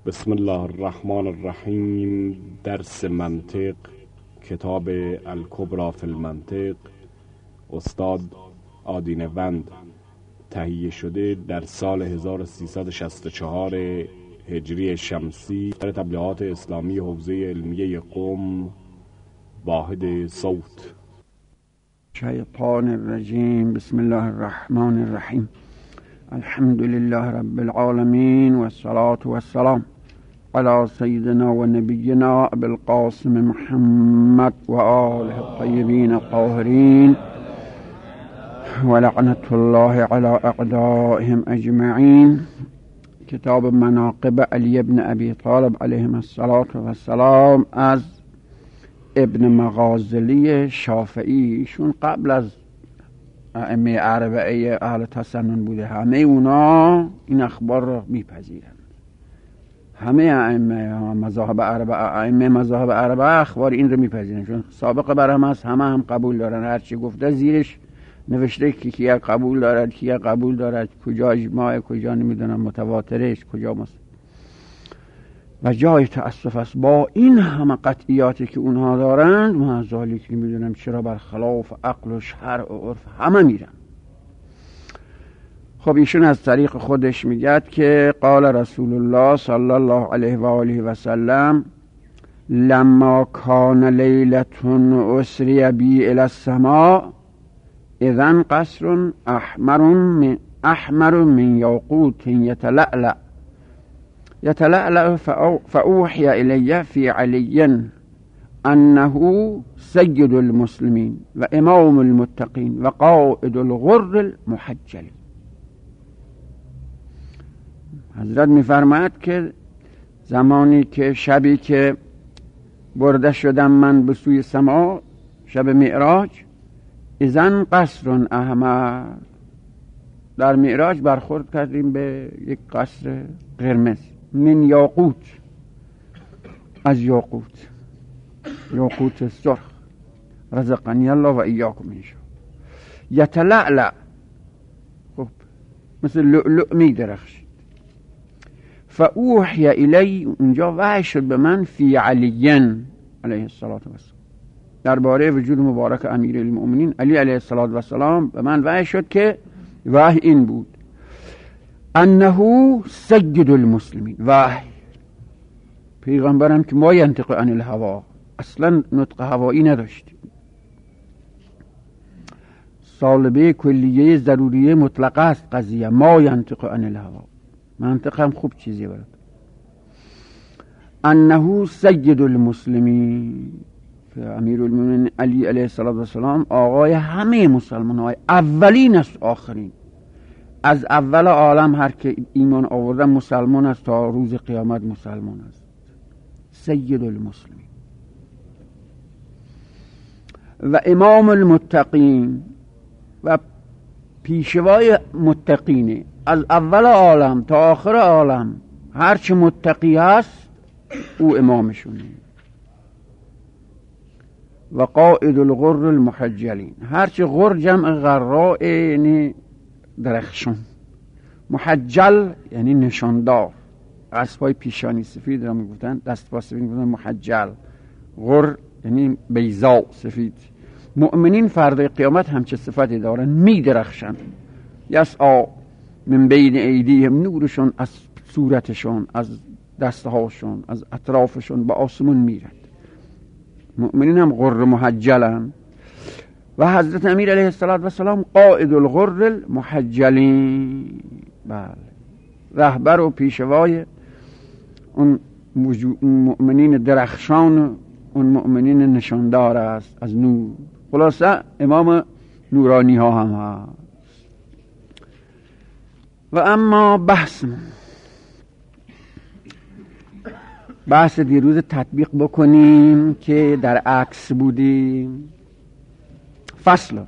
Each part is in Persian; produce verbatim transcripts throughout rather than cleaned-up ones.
بسم الله الرحمن الرحیم. درس منطق، کتاب الکبری فی المنطق، استاد آدینوند، تهیه شده در سال هزار و سیصد و شصت و چهار هجری شمسی در تبلیغات اسلامی حوزه علمیه قم، واحد صوت. شیطان الرجیم. بسم الله الرحمن الرحیم. الحمد لله رب العالمین و الصلاة و السلام علی سیدنا و نبینا ابی القاسم محمد و آله الطیبین الطاهرین و لعنت الله علی اعدائهم اجمعین. کتاب مناقب علی بن ابی طالب علیه الصلاة و السلام از ابن مغازلی شافعی. ایشون قبل از ائمه اربعه اهل تسنن بوده. همه اونا این اخبار را میپذیرند. همه ائمه مذاهب اربعه ائمه مذاهب اربعه اخبار این رو میپذیرند، چون سابقه بر هم هست، همه هم قبول دارن. هر چی گفته زیرش نوشته که کیا قبول دارد، کیا قبول دارد، کجا اجماع، کجا نمیدونم متواترش، کجا مست. و جای تأسف است با این همه قطعیاتی که اونها دارند، ما ذالک نمیدونم چرا برخلاف عقل و شرع و عرف همه میرن. خب ایشون از طریق خودش میگه که قال رسول الله صلی الله علیه و آله و سلم لما کان لیلة اسری بی الی السماء اذن قصر احمر من احمر من یاقوت یتلألأ يتلألأ فأوحي إلي في علي أنه سيد المسلمين وإمام المتقين وقائد الغر المحجلين. حضرت می‌فرماید که زمانی که شبی که برده شدم من به سوی سما، شب معراج، اذن قصر احمر، در معراج برخورد کردیم به یک قصر قرمز، من یاقوت، از یاقوت، یاقوت سرخ، رزقنی الله و ایاکم اینشا، یتلألأ، خب مثل لؤلؤ می درخشید. فاوحی الی، اونجا وحی شد به من، فی علی علیه الصلاة و السلام، درباره وجود مبارک امیر المؤمنین علی علیه الصلاة و السلام به من وحی شد که وحی این بود، انه سید المسلمین. وحی پیغمبرم که ما ینطق عن الهوا، اصلا نطق هوایی نداشتیم، صالبه کلیه ضروریه مطلقه است قضیه، ما ینطق عن الهوا، منطق هم خوب چیزی برد. انه سید المسلمین، امیر المؤمنین علی علیه السلام آقای همه مسلمان های، اولین است آخرین، از اول عالم هر که ایمان آورده مسلمان است، تا روز قیامت مسلمان است. سید المسلمین و امام المتقین، و پیشوای متقینه، از اول عالم تا آخر عالم هر چه متقی هست او امامشونه. و قائد الغر المحجلین، هر چه غر جمع غراء یعنی درخشان، محجل یعنی نشاندار، اسبای پیشانی سفید را میگفتن، دست پا سفید میگفتن محجل، غر یعنی بیضا سفید. مؤمنین فردا قیامت همچه صفتی دارن، میدرخشن. یسعا من بین ایدیهم، نورشون از صورتشون، از دستهاشون، از اطرافشون به آسمون میرند. مؤمنین هم غر محجلن. و حضرت امیر علیه السلام قائد الغر المحجلین، بله، رهبر و پیشوای اون مؤمنین درخشان، اون مؤمنین نشاندار است از نور. خلاصه امام نورانی ها هم هست. و اما بحث بحث دیروز تطبیق بکنیم که در عکس بودیم. فصل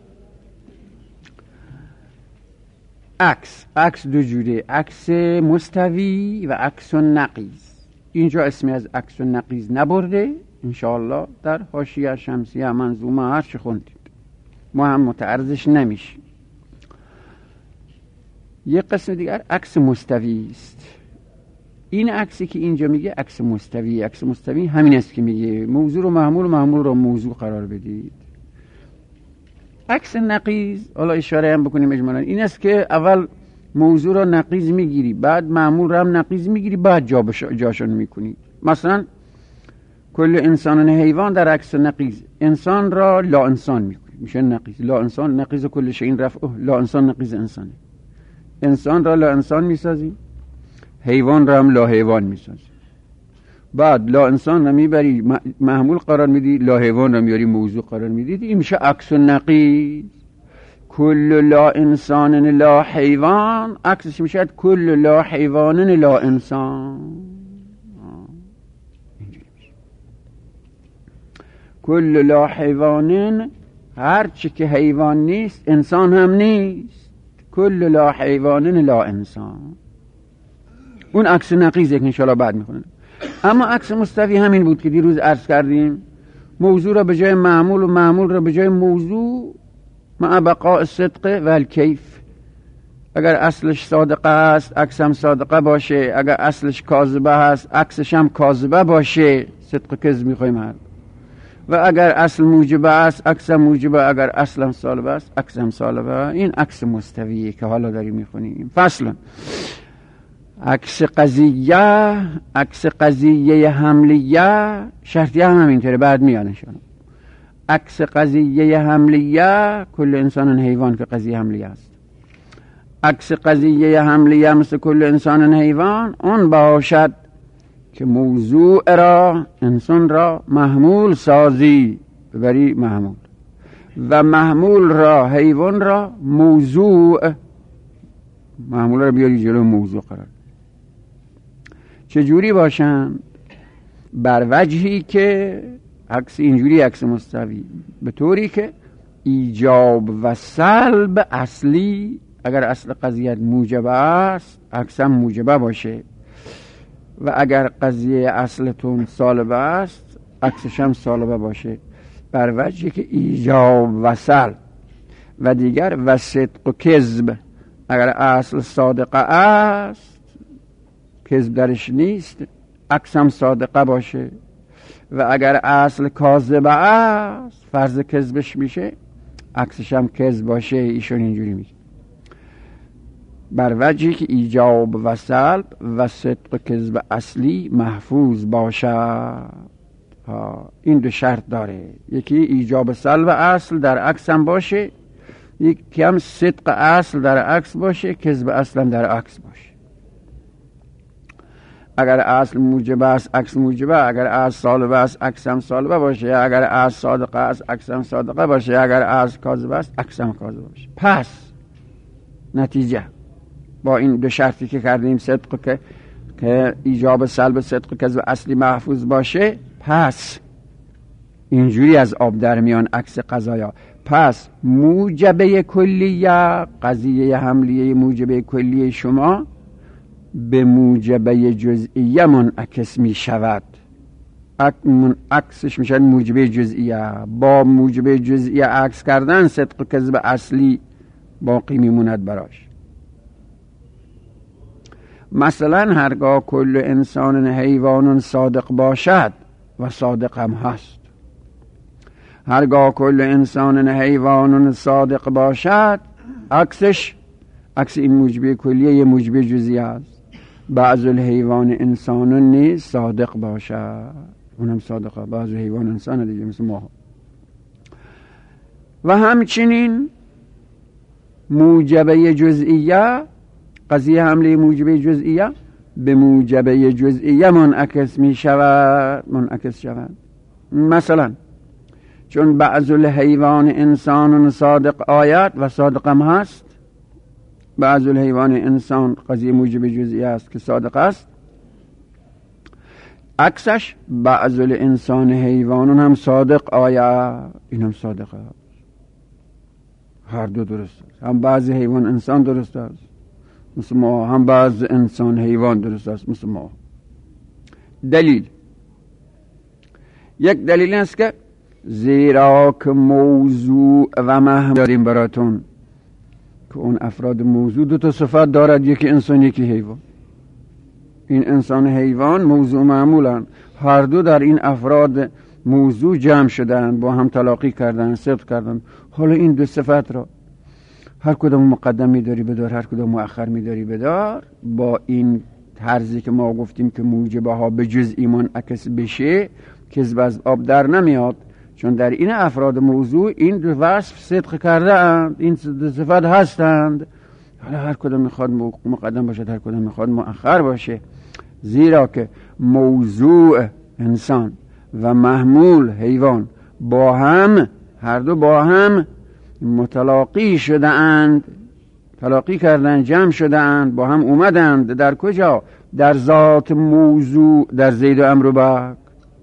عکس، عکس دو جوره، عکس مستوی و عکس نقیض. اینجا اسمی از عکس نقیض نبرده، انشاءالله در حاشیه شمسیه منظومه هر چه خوندید ما هم متعرضش نمیشیم. یک قسم دیگر عکس مستوی است. این عکسی که اینجا میگه عکس مستوی. عکس مستوی همین است که میگه موضوع رو محمول و محمول رو موضوع قرار بدید. عکس نقیض، حالا اشاره هم بکنیم اجمالا، این است که اول موضوع رو نقیض میگیری، بعد معمول رو هم نقیض میگیری، بعد جا جاشون میکنی. مثلا کل انسان حیوان در عکس نقیض، انسان را لا انسان میکنی، میشه نقیض. لا انسان نقیض کل شیء رفع، لا انسان نقیض انسانه. انسان را لا انسان میسازی، حیوان را هم لا حیوان میسازی. بعد لا انسان را میبری محمول قرار میدی، لا حیوان را میاری موضوع قرار میدی، این میشه عکس نقیض. کل لا انسان لا حیوان، عکسش میشه کل لا حیوان لا انسان. کل لا حیوان، هر چی که حیوان نیست انسان هم نیست. کل لا حیوان لا انسان. اون عکس نقیضه که انشاءالله بعد میخونم. اما عکس مستوی همین بود که دیروز عرض کردیم، موضوع را به جای معمول و معمول را به جای موضوع، مع بقاء صدق و الکیف. اگر اصلش صادقه است عکس هم صادقه باشه، اگر اصلش کاذبه هست عکسش هم کاذبه باشه. صدق کذب میخوایم هر. و اگر اصل موجبه است عکس هم موجبه، اگر اصل هم سالبه است عکس هم سالبه. این عکس مستویه که حالا داریم میخونیم. فصل عکس قضیه، عکس قضیه حملیه، شرطیه هم همینطوره، بعد میاد انشاءالله. عکس قضیه حملیه، کل انسان حیوان که قضیه حملیه است. عکس قضیه حملیه مثل کل انسان حیوان، اون باشد که موضوع را، انسان را محمول سازی، ببری محمول، و محمول را، حیوان را موضوع، محمول را بیاری جلو موضوع قرار. چجوری باشن؟ بر وجهی که عکس اینجوری عکس مستوی، به طوری که ایجاب و سلب اصلی، اگر اصل قضیه موجبه است عکس هم موجبه باشه، و اگر قضیه اصلتون سالبه است عکسش هم سالبه باشه، بر وجهی که ایجاب و سلب. و دیگر و صدق و کذب، اگر اصل صادقه است کذب درش نیست عکس هم صادقه باشه، و اگر اصل کاذبه است فرض کذبش میشه عکسش هم کذب باشه. ایشون اینجوری میگه بر وجهی که ایجاب و سلب و صدق و کذب اصلی محفوظ باشد. این دو شرط داره، یکی ایجاب سلب اصل در عکس هم باشه، یکی هم صدق اصل در عکس باشه، کذب اصل هم در عکس باشه. اگر اصل موجب است عکس موجبه، اگر اصل سالبه است عکس هم سالبه باشه، اگر اصل صادقه است عکس هم صادقه باشه، اگر اصل کاذب است عکس هم کاذب باشه. پس نتیجه با این دو شرطی که کردیم، صدق که که ایجاب سلب صدق کذب اصلی محفوظ باشه، پس اینجوری از آب در میان عکس قضایا. پس موجبه کلیه، قضیه حملیه موجبه کلیه شما به موجبه جزئیه منعکس می شود. عکسش میشن موجبه جزئیه. با موجبه جزئیه عکس کردن صدق و کذب اصلی باقی میموند براش. مثلا هرگاه کل انسان حیوان صادق باشد، و صادق هم هست، هرگاه کل انسان حیوان صادق باشد عکسش، عکس این موجبه کلیه یه موجبه جزئیه است. بعض الحیوان انسان نیز صادق باشد، اونم صادقه. بعض حیوان انسان دیگه مثل ما. و همچنین موجبه جزئیه، قضیه حمله موجبه جزئیه به موجبه جزئیه منعکس می شود، منعکس شود. مثلا چون بعض الحیوان انسان صادق آید و صادق هم هست، بعض الحیوان انسان قضیه موجب جزئی است که صادق است، عکسش بعض الانسان حیوانون هم صادق آید، این هم صادق است. هر دو درست است. هم بعض حیوان انسان درست است مثل ما، هم بعض انسان حیوان درست است مثل ما. دلیل، یک دلیل است که زیرا که موضوع و محمول داریم براتون که اون افراد موضوع دو تا صفت دارد، یکی انسان یکی حیوان. این انسان حیوان موضوع معمولن، هر دو در این افراد موضوع جمع شدن، با هم تلاقی کردن، صدق کردن. حالا این دو صفت را هر کدام مقدم می‌داری بدار، هر کدام مؤخر می‌داری بدار، با این طرزی که ما گفتیم که موجبه ها به جز ایمان عکس بشه، کذب از آب در نمیاد. چون در این افراد موضوع این دو وصف صدق کرده اند، این دو صفت هستند. حالا هر کدام میخواد مقدم باشه، هر کدام میخواد مؤخر باشه، زیرا که موضوع انسان و محمول حیوان با هم، هر دو با هم متلاقی شده اند، تلاقی کردن، جمع شده اند، با هم اومدند. در کجا؟ در ذات موضوع، در زید و عمرو بکر.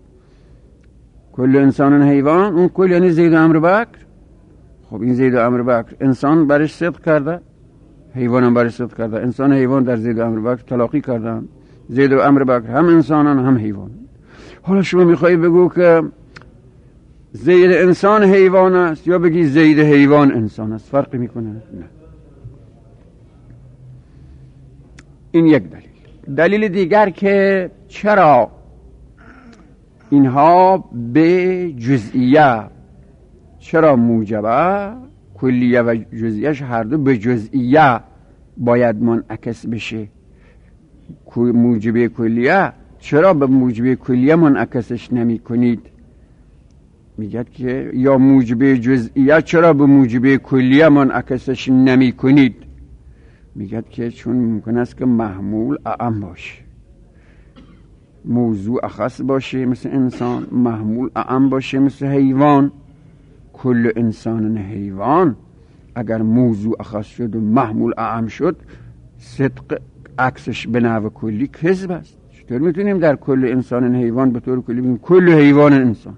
کل انسان حیوان، اون کل یعنی زید و عمرو بکر. خب این زید و عمرو بکر انسان برش صدق کرده، حیوان هم برش صدق کرده. انسان حیوان در زید و عمرو بکر تلاقی کردن. زید و عمرو بکر هم انسانان هم حیوان. حالا شما میخوایی بگو که زید انسان حیوان است یا بگی زید حیوان انسان است، فرقی میکنه؟ نه. این یک دلیل. دلیل دیگر که چرا اینها به جزئیه، چرا موجبه کلیه و جزئیهش هر دو به جزئیه باید منعکس بشه. موجبه کلیه چرا به موجبه کلیه منعکسش نمی کنید؟ میگد که یا موجبه جزئیه چرا به موجبه کلیه منعکسش نمی کنید؟ میگد که چون ممکن است که محمول اعم باشه، موضوع اخص باشه مثل انسان، محمول اعم باشه مثل حیوان. کل انسان حیوان اگر موضوع اخص شد و محمول اعم شد، صدق عکسش به نحو کلی کذب است. چطور میتونیم در کل انسان حیوان به طور کلی بگیم کل حیوان انسان؟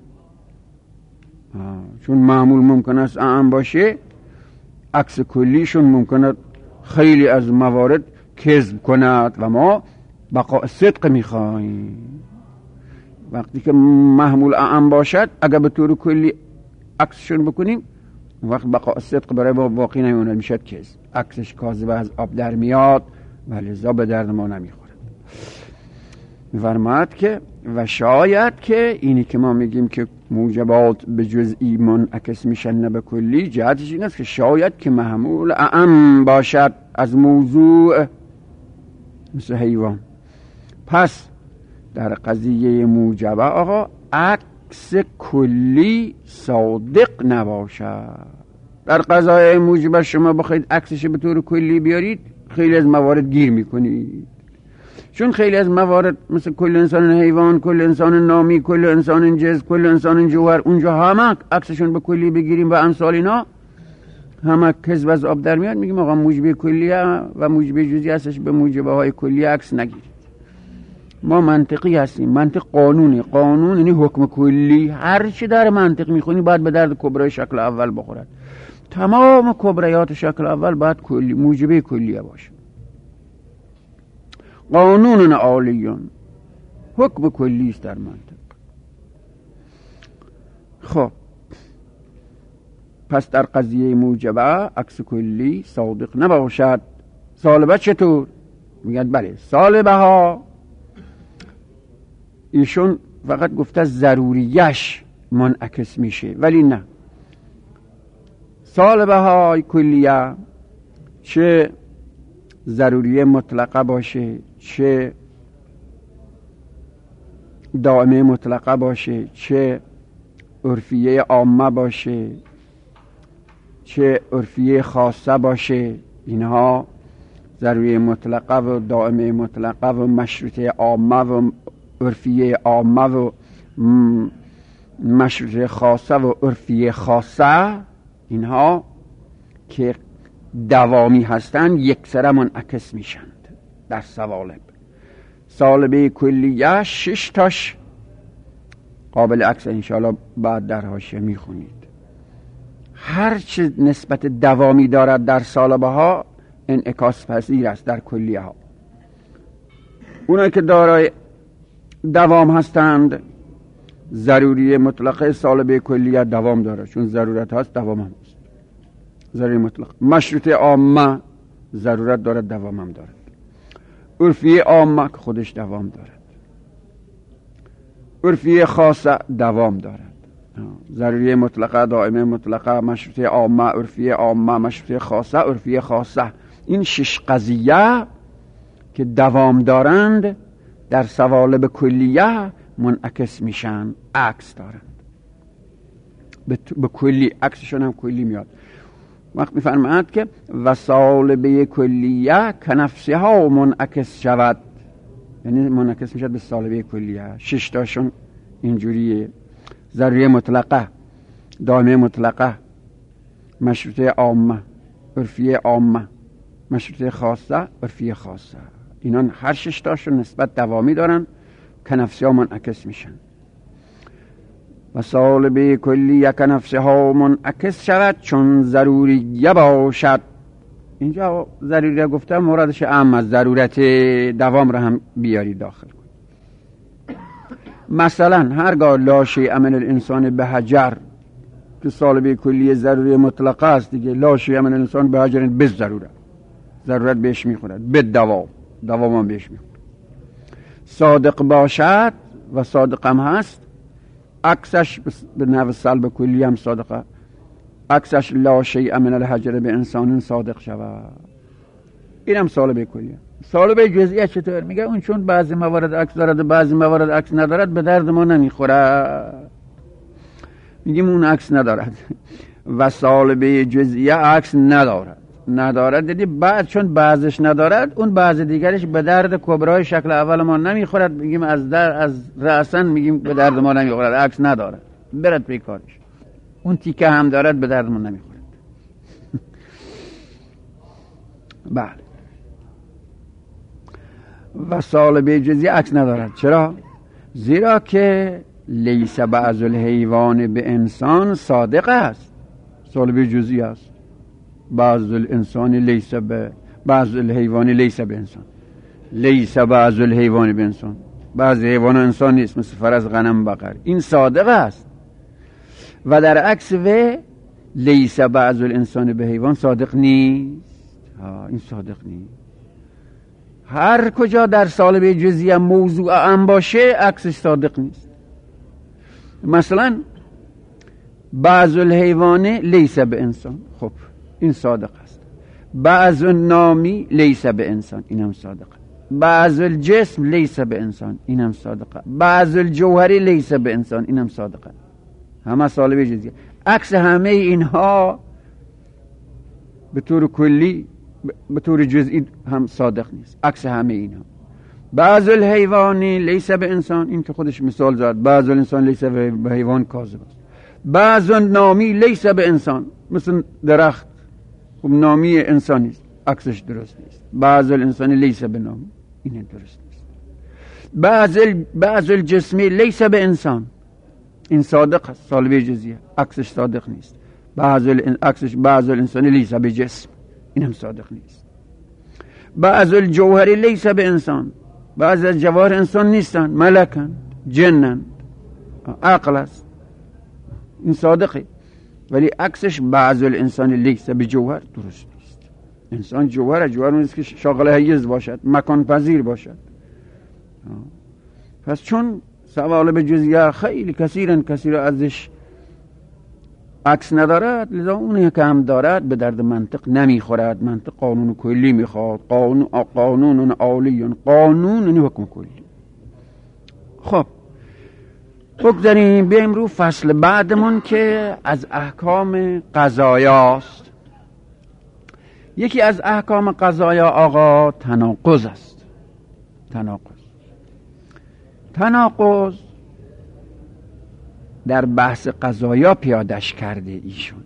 چون معمول ممکن است اعم باشه، عکس کلیشون ممکن است خیلی از موارد کذب کند و ما بقاء صدق میخواهیم. وقتی که محمول اعم باشد، اگر به طور کلی عکسشون بکنیم، وقت بقاء صدق برای ما باقی نمیموند، میشد کذب، عکسش کاذب از آب در میاد و لذا به درد ما نمیخورد. می‌فرماید که و شاید که اینی که ما میگیم که موجبات به جزئی منعکس میشن نه به کلی، جهتش این است که شاید که محمول اعم باشد از موضوع مثل حیوان. پس در قضیه موجبه آقا عکس کلی صادق نباشد. در قضایای موجبه شما بخواید عکسش به طور کلی بیارید، خیلی از موارد گیر میکنید. چون خیلی از موارد مثل کل انسان حیوان، کل انسان نامی، کل انسان جز، کل انسان جوهر، اونجا همه عکسشون به کلی بگیریم و امثال اینا همه کذب از آب در میاد. میگیم آقا موجبه کلیه و موجبه جزئی هستش، به موجبه های کلی عکس نگیرید. ما منطقی هستیم، منطق قانونه. قانون یعنی حکم کلی. هر چی در منطق میخونی باید به درد کبرای شکل اول بخورد. تمام کبریات شکل اول باید کلی، موجبه کلیه باشه. قانون عالیون، حکم کلی است در منطق. خب پس در قضیه موجبه عکس کلی صادق نباشد. سالبه چطور؟ میگن بله سالبه ها ایشون فقط گفته ضروریش منعکس میشه، ولی نه، سالبه های کلیه چه ضروریه مطلقه باشه، چه دائمه مطلقه باشه، چه عرفیه عامه باشه، چه عرفیه خاصه باشه، اینها ضروریه مطلقه و دائمه مطلقه و مشروطه عامه و عرفیه عامه و مشروطه خاصه و عرفیه خاصه، اینها که دوامی هستند یکسره منعکس میشند در سوالب. سالبه کلیه شش تاش قابل عکس، انشاءالله بعد در حاشیه میخونید. هر چه نسبت دوامی دارد در سالبه ها انعکاس پذیر است در کلیه ها. اونایی که دارای دوام هستند ضروری مطلقه سالبه کلیه دوام داره، چون ضرورت هست دوام هم هست. ضروری مطلق مشروط عامه ضرورت دارد دوام هم دارد. عرفیه عامه که خودش دوام دارد، عرفیه خاصه دوام دارد، ضروری مطلقه، دائمه مطلقه، مشروطه عامه، عرفیه عامه، مشروطه خاصه، عرفیه خاصه. این شش قضیه که دوام دارند در سوالب کلیه منعکس میشن، عکس دارند. به کلی عکسشون هم کلی میاد. وقت میفرماید که و سالبه کلیه کنفسها منعکس شود، یعنی منعکس میشد به سالبه کلیه. شش تاشون اینجوریه: ضروری مطلقه، دائمه مطلقه، مشروطه عامه، عرفیه عامه، مشروطه خاصه، عرفیه خاصه. اینا هر شش تاشون نسبت دوامی دارن که نفسها منعکس میشن. و سالبه کلیه که نفسها منعکس شود چون ضروریه باشد. اینجا ضروریه گفتم مرادش اهم از ضرورت دوام را هم بیاری داخل کن. مثلا هرگاه لا شیء من الانسان به حجر که سالبه کلیه ضروری مطلقه است دیگه، لا شیء من الانسان به حجر به ضرورت، ضرورت بهش میخورد، به دوام، دوام هم بهش میخورد. صادق باشد و صادق هم هست، عکسش به نحو سلب کلی هم صادقه، عکسش لا شیء من الحجر به انسان صادق شود. این هم سالبه کلیه. سالبه جزئیه چطور؟ میگه اون چون بعضی موارد عکس دارد و بعضی موارد عکس ندارد به درد ما نمیخوره، میگیم اون عکس ندارد. و سالبه جزئیه عکس ندارد، ندارد دیدی بعد چون بعضش ندارد اون بعض دیگرش به درد کبرای شکل اول ما نمیخورد، میگیم از در از رأسن میگیم به درد ما نمیخورد، عکس ندارد، برد پی کارش. اون تیکه هم دارد به درد ما نمیخورد. بله. و سالبه جزئیه عکس ندارد. چرا؟ زیرا که لیس بعض الحیوان به انسان صادق است. سالبه جزئیه است. بعض الانسان لیس به بعض الحیوان لیس به انسان، لیس بعض الحیوان به انسان، بعض حیوان انسان نیست، مثل فرس، غنم، بقر. این صادق است. و در عکس و لیس بعض الانسان به حیوان صادق نیست. ها، این صادق نیست. هر کجا در سالبه جزئیه موضوع ام باشه عکسش صادق نیست. مثلا بعض الحیوان لیس به انسان، خب این صادق است. بعض النامی لیس به انسان، اینم صادقه. بعض الجسم لیس به انسان، اینم صادقه. بعض الجوهری لیس به انسان، اینم صادقه. همه سالبه جزئیه. عکس همه اینها به طور کلی به طور جزئی هم صادق نیست. عکس همه اینها. بعض الحیوانی لیس به انسان، این که خودش مثال زد، بعض الانسان لیس به حیوان کاذب است. بعض النامی لیس به انسان، مثل درخت خب نامی انسانی است، عکسش درست نیست. بعض الانسان لیس به نامی، این درست نیست. بعض ال... بعض الجسمی لیس به انسان، این صادق است، سالبه جزئیه، عکسش صادق نیست. بعض ال... عکسش بعض الانسان لیس به جسم، این هم صادق نیست. بعض الجوهری لیس به انسان، بعض از جواهر انسان نیستن، ملکن، جنن، عقل است، این صادقه. ولی عکسش بعض الانسان لیس به جوهر درست نیست. انسان جوهر جوهر نیست که شاغل حیز باشد، مکان پذیر باشد. پس چون سوالب جزئیه خیلی کثیرن کثیر ازش عکس ندارد، لذا اونی که هم دارد به درد منطق نمیخورد. منطق قانون کلی میخواد، قانون قانون عالی، قانون حکم کلی. خب بگذاریم بیایم رو فصل بعدمون که از احکام قضایاست. یکی از احکام قضایا آقا تناقض است. تناقض تناقض در بحث قضایا پیادش کرده ایشون.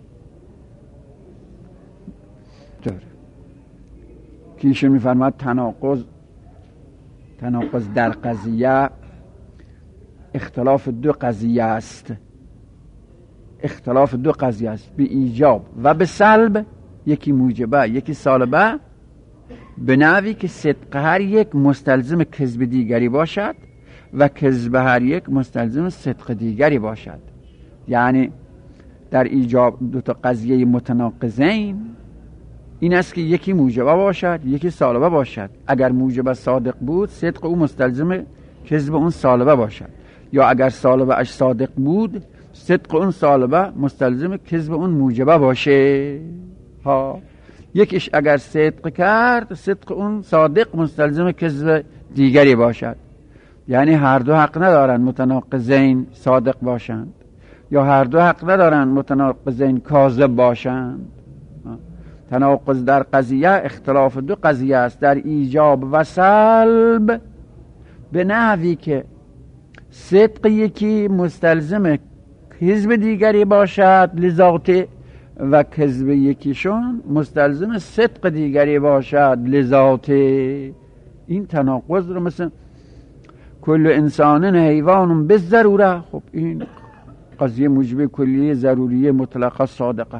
داره که ایشون میفرماد تناقض تناقض در قضیه اختلاف دو قضیه است. اختلاف دو قضیه است، به ایجاب و به سلب. یکی موجبه یکی سالبه، به نحوی که صدق هر یک مستلزم کذب دیگری باشد و کذب هر یک مستلزم صدق دیگری باشد. یعنی در ایجاب دو تا قضیه متناقضین این است که یکی موجبه باشد یکی سالبه باشد. اگر موجبه صادق بود صدق او مستلزم کذب اون سالبه باشد، یا اگر سالبه اش صادق بود صدق اون سالبه مستلزم کذب اون موجبه باشه. ها یکیش اگر صدق کرد صدق اون صادق مستلزم کذب دیگری باشد. یعنی هر دو حق ندارن متناقضین صادق باشند، یا هر دو حق ندارن متناقضین کاذب باشند. تناقض در قضیه اختلاف دو قضیه است در ایجاب و سلب، به نحوی که صدق یکی مستلزم کذب دیگری باشد لذاته، و کذب یکیشون مستلزم صدق دیگری باشد لذاته. این تناقض رو مثل کل انسان حیوان به ضروره، خب این قضیه موجب کلیه ضروریه مطلقه صادقه.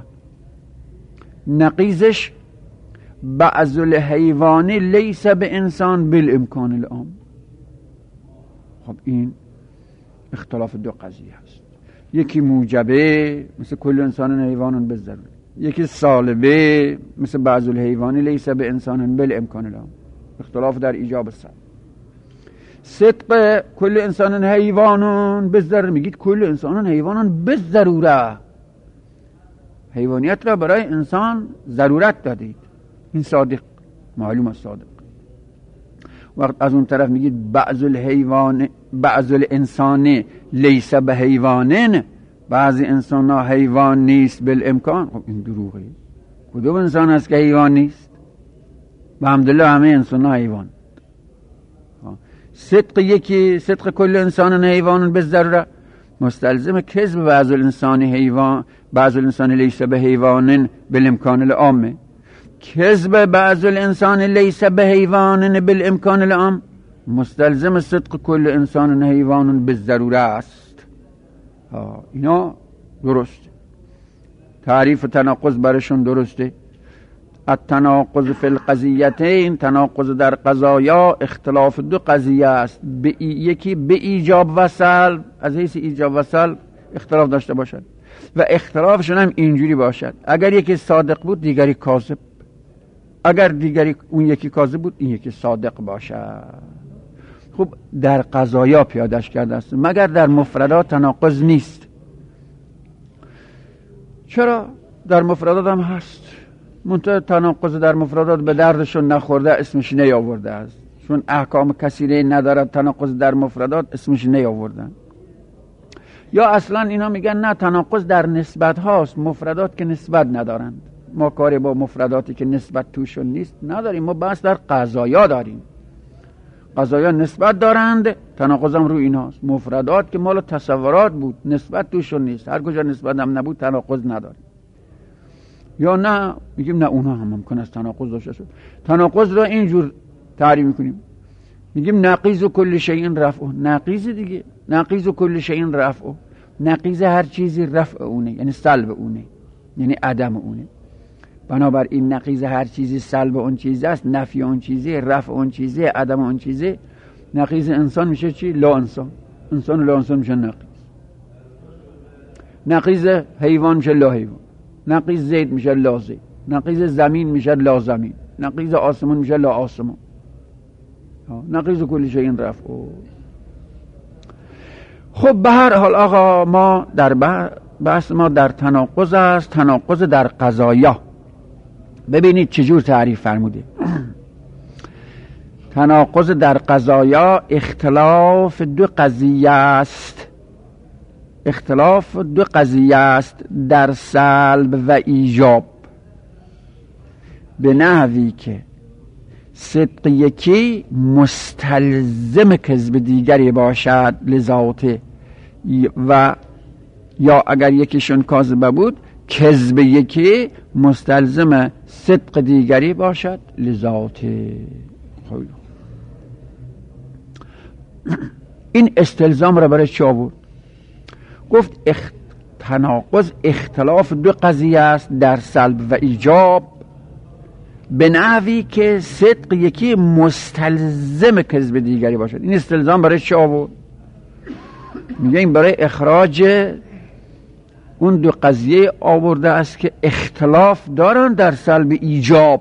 نقیزش بعض الحیوان لیس به انسان بالامکان العام. خب این اختلاف دو قضیه است. یکی موجبه مثل کل انسان حیوان به ضروره، یکی سالبه مثل بعض الحیوان لیس به انسان بالامکان العام. اختلاف در ایجاب السلب. صدق کل انسان حیوانون به ضروره، میگید کل انسان حیوانون به ضروره، حیوانیت را برای انسان ضرورت دادید، این صادق، معلوم است صادق. وقت از اون طرف میگید بعض الحیوان بعض الانسان لیس به حیوانن، بعضی انسان ها حیوان نیست بالامکان. خب این دروغه. کدوم انسان هست که حیوان نیست؟ و الحمدلله همه انسان ها حیوان. صدق یکی صدق کل انسان حیوان به ضروره مستلزم کذب بعض الانسان حیوان بعض الانسان لیس به حیوان بالامکان العام. کذب بعض الانسان لیس به حیوان بالامکان العام مستلزم صدق کل انسان حیوان به ضروره است. اینا درسته، تعریف تناقض برشون درسته. التناقض فی القضیتین، تناقض در قضایا اختلاف دو قضیه است، به یکی به ایجاب و سلب، از حیث ایجاب و سلب اختلاف داشته باشد و اختلافشون هم اینجوری باشد اگر یکی صادق بود دیگری کاذب، اگر دیگری اون یکی کاذب بود این یکی صادق باشد. خب در قضایا پیادش کرده است، مگر در مفردات تناقض نیست. چرا؟ در مفردات هم هست، منتها تناقض در مفردات به دردشون نخورده اسمش نیاورده است، چون احکام کثیره ندارد تناقض در مفردات اسمش نیاوردن. یا اصلا اینا میگن نه تناقض در نسبت هاست، مفردات که نسبت ندارند، ما کاری با مفرداتی که نسبت توشون نیست نداریم، ما بحث در قضایا داریم. قضایا نسبت دارند، تناقض هم رو ایناست. مفردات که مال تصورات بود نسبت توشون نیست، هر کجا نسبت هم نبود تناقض نداره. یا نه میگیم نه اونها هم ممکن است تناقض داشته شد. تناقض رو اینجور تعریف میکنیم، میگیم نقیض و کل شیء رفع. نقیض دیگه، نقیض و کل شیء رفع، نقیض هر چیزی رفع اونه، یعنی سلب اونه، یعنی عدم اونه. بنابراین نقیض هر چیزی سلب اون چیزی است، نفی اون چیزی، رفع اون چیزی، عدم اون چیزی. نقیض انسان میشه چی؟ لا انسان. انسان و لا انسان میشه نقیض. نقیض حیوان میشه لا حیوان. نقیض زید میشه لا زید. نقیض زمین میشه لا زمین. نقیض آسمان میشه لا آسمان. نقیض کل شیء رفع. خب به هر حال آقا ما در بحث ما در تناقض است، تناقض در قضایا. ببینید چجور تعریف فرموده. تناقض در قضایا اختلاف دو قضیه است، اختلاف دو قضیه است در سلب و ایجاب، به نحوی که صدق یکی مستلزم کذب دیگری باشد لذاته، و یا اگر یکیشون کاذب بود کذب یکی مستلزم صدق دیگری باشد لذاته. این استلزام را برای چی آورد؟ گفت اخ... تناقض اختلاف دو قضیه است در سلب و ایجاب، به نحوی که صدق یکی مستلزم کذب دیگری باشد. این استلزام برای چی آورد؟ میگه این برای اخراج اون دو قضیه آورده است که اختلاف دارن در سلب ایجاب،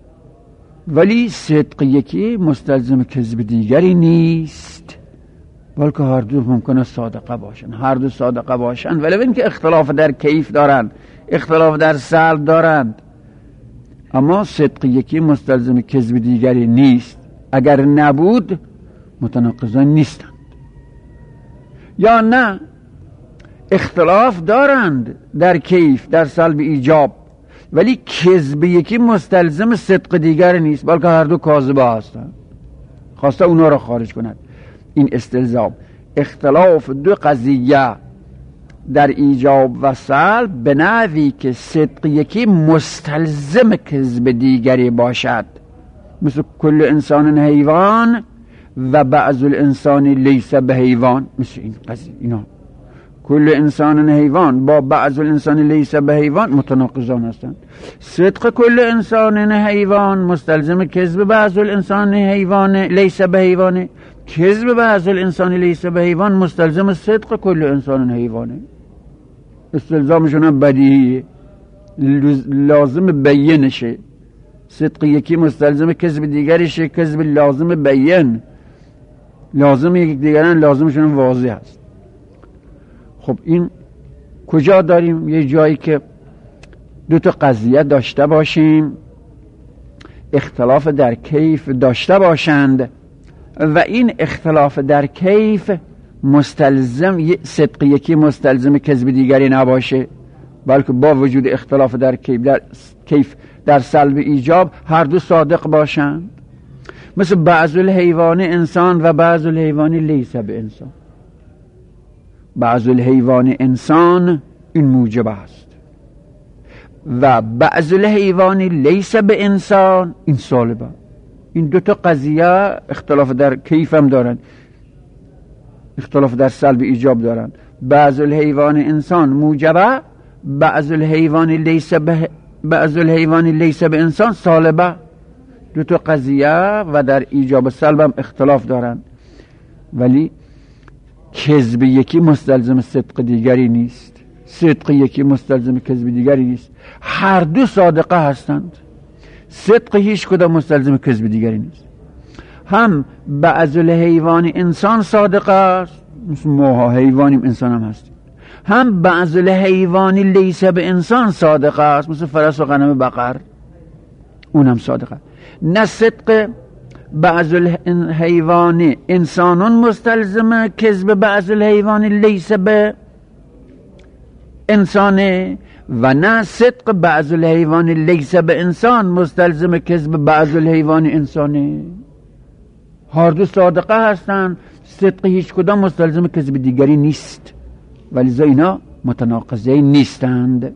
ولی صدق یکی مستلزم کذب دیگری نیست، بلکه هر دو ممکنه صادقه باشن، هر دو صادقه باشن، ولی اینکه اختلاف در کیف دارن، اختلاف در سلب دارند، اما صدق یکی مستلزم کذب دیگری نیست. اگر نبود متناقضان نیستند. یا نه اختلاف دارند در کیف، در سلب ایجاب، ولی کذب یکی مستلزم صدق دیگر نیست، بلکه هر دو کاذبه هستند. خواسته اونا را خارج کند. این استلزام اختلاف دو قضیه در ایجاب و سلب به نحوی که صدق یکی مستلزم کذب دیگری باشد، مثل کل انسان حیوان و بعض الانسان لیس به حیوان، مثل این قضیه. اینا کل انسان حیوان با بعض الانسان لیس به حیوان متناقضان هستند. صدق کل انسان حیوان مستلزم کذب بعض الانسان حیوان لیس به حیوان، کذب بعض الانسان لیس به حیوان مستلزم صدق کل انسان حیوانه. استلزامشون هم بدیهیه، لازم بیانشه. صدق یکی مستلزم کذب دیگریشه، کذب لازم بیان، لازم یک دیگران لازمشون واضح است. خب این کجا داریم؟ یه جایی که دو تا قضیه داشته باشیم، اختلاف در کیف داشته باشند و این اختلاف در کیف مستلزم صدق یکی مستلزم کذب دیگری نباشه، بلکه با وجود اختلاف در کیف در کیف در سلب ایجاب هر دو صادق باشند، مثل بعض الحیوان انسان و بعض الحیوان لیس به انسان. بعض الحیوان انسان این موجب است و بعض الحیوان لیس به انسان این سالبه. این دو تا قضیه اختلاف در کیف هم دارن، اختلاف در سلب ایجاب دارن. بعض الحیوان انسان موجبه، بعض الحیوان لیس به بعض الحیوان لیس به انسان سالبه. دو تا قضیه و در ایجاب سلب هم اختلاف دارن، ولی کذب یکی مستلزم صدق دیگری نیست، صدق یکی مستلزم کذب دیگری نیست. هر دو صادقه هستند، صدق هیچ کدام مستلزم کذب دیگری نیست. هم بعض الحیوان انسان صادقه است، مثل ما حیوانیم، انسان هم هستیم. هم بعض الحیوان لیس به انسان صادقه است، مثل فرس و غنم بقر، اونم صادقه. نه صدق بعض الحیوان انسانون مستلزم کذب بعض الحیوان لیس به انسانه و نه صدق بعض الحیوان لیس به انسان مستلزم کذب بعض الحیوان انسانه. هر دو صادقه هستند، صدق هیچ کدام مستلزم کذب دیگری نیست، ولی اینا متناقضه نیستند.